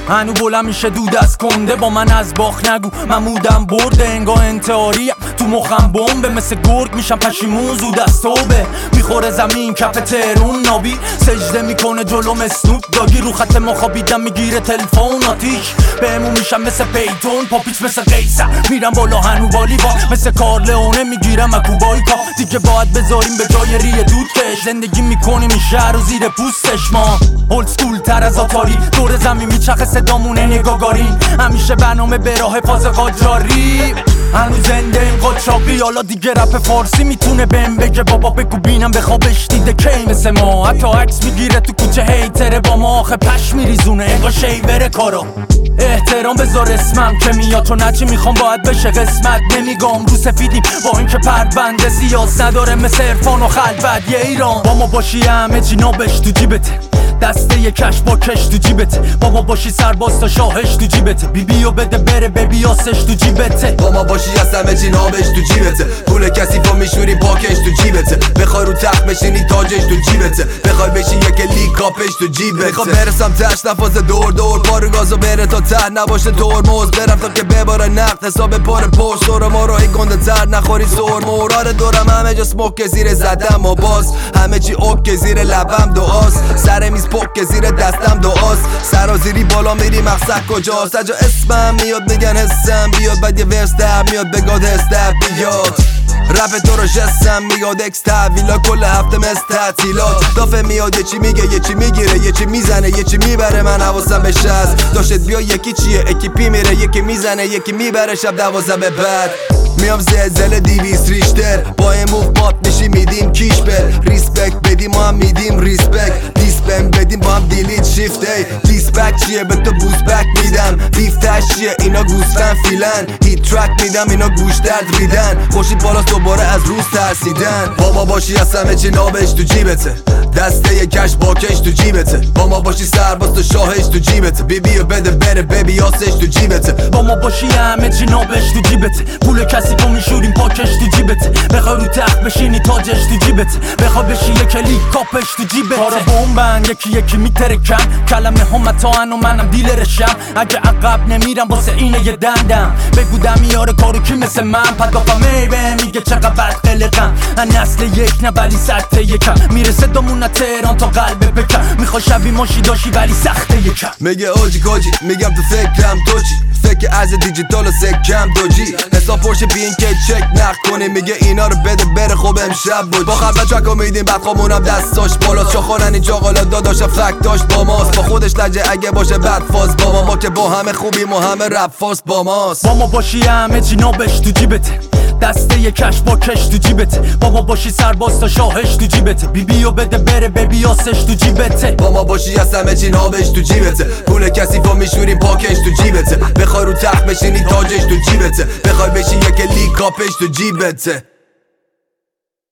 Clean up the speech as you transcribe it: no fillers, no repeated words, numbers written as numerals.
هنو بلند میشه دود از کنده با من از باخ نگو من مودم برده انگاه انتحاریم تو مخم بمبه مثل گرگ میشم پشیمون زود از توبه میخوره زمین کف تهرون نابی سجده میکنه جلوم اسنوپ داگی رو خط ما خوابیدم میگیره تلفن آتیش بهمون میشم مثل پیتون پاپیچ مثل قیصر میرم بالا هنو والیبال مثل کارلئونه میگیرم اکوبایکا دیگه باید بذاریم به جای ریه دود کش زندگی میکنیم این شهر و زیر پوستش ما اولد سکول تر از آتاری دور زمین میچخه صدامونه نگاگارین همیشه برنامه به راه حفاظ قاجاری هنوز زنده این قاچاقی حالا دیگه رپ فارسی میتونه بهم بگه بابا بگو بینم بخوابش دیده کی مثل ما حتی عکس میگیره تو کوچه هیتره با ما آخه پش میریزونه انگار شیوره کارا احترام بذار اسمم که میاد تو نچی میخوام باید بشه قسمت نمیگم رو سفیدیم با اینکه پرونده سیاس نداره مثل عرفان و خلوت یه ایران با ما باشی همه چی نابش تو جیبته دسته یه کش با کش تو جیبته با ما باشی سرباز تا شاهش تو جیبته بیو بده بره ببیاسش تو جیبته با ما باشی از همه چی نابش تو جیبته پول کسی تو میشوری پاکش تو جیبته بخوای رو تخت بشینی تاجش تو جیبته بخوای بشی یک لیگ کاپش تو جیبته میخوام برسم تش نفاز دور پارو گازو بره تا ته نباشه ترمز برم تا که بباره نقد حساب پر پشت دور ما راهی گنده تر نخوری سر مرار دورم همه جا سموک زیر زدم و باز همه چی اوک زیر لبم دعاست سر میز پک زیر دستم دعاست سرازیری بالا میری مقصد کجاست اجا اسمم میاد میگن حسم بیاد بعد یه ورس در میاد بگاد هست در بیاد رپ تو رو جستم میاد اکس تحویلا کل هفته مثل تعطیلات دافه میاد یه چی میگه یه چی میگیره یه چی میزنه یه چی میبره من حواسم بهش هست داشت بیا یکی چیه اکیپی میره یکی میزنه یکی میبره شب 12 به بعد میام زلزله 200 ریشتر با این موف مات میشی میدیم کیش بر ریسپکت بدیم ما هم میدیم ریسپکت دیسپن بدیم با هم دیلیت شیفت ای دیسپک چیه به تو بوز بک میدم بیف تش چیه اینا گوسفن فیلن هیت ترک میدم اینا گوش درد ریدن خوشید بالا دوباره از روز ترسیدن با ما باشی از همه چی نابش تو جیبته دسته یه کش با کش تو جیبته با ما باشی سرباز تو شاهش تو جیبته بیو بده بره ببیاسش تو جیبته با ما باشی همه چی نابش تو جیبته پول کسی تو میشوریم پاکش تو جیبته بخوای رو تخت بشینی تاجش تو جیبته بخوای بشی یک لیگ کاپش تو جیبته کارا بمبن یکی میترکن کلمه هم متاعن و منم دیلرشم اگه عقب نمیرم واسه اینه یه دندم بگو دمیاره کارو کی مثل من پدافم میگه چقدر بد قلقم نسل یک نه ولی سطح یکم میرسه دامون تهران تا قلب بکم میخوای شبی ماشی داشی ولی سخته یکم میگه اوجی کاجی میگم تو فکرم تو چی فکر از دیجیتال و سکم دوجی حساب پرشه بین که چک نخ کنی میگه اینا رو بده بره خوب امشب بود با خبر چکا میدیم بعد خامونم دستاش بالاست چاخارن این جاقالا داداش فک داشت با ماست با خودش لجه اگه باشه بد فاز با ما که با همه خوبیم و همه رپ فاست با ماست با ما باشی همه چی نابش تو جیبته دسته یه کش با کش تو جیبته با ما باشی سرباز تا شاهش تو جیبته بیو بده بره ببیاسش تو جیبته با ما باشی از همه چی نابش تو جیبته پول کسی تو میشوری پاکش تو جیبته بخوای رو تخت بشینی تاجش تو جیبته بخوای بشی یک لیگ کاپش تو جیبته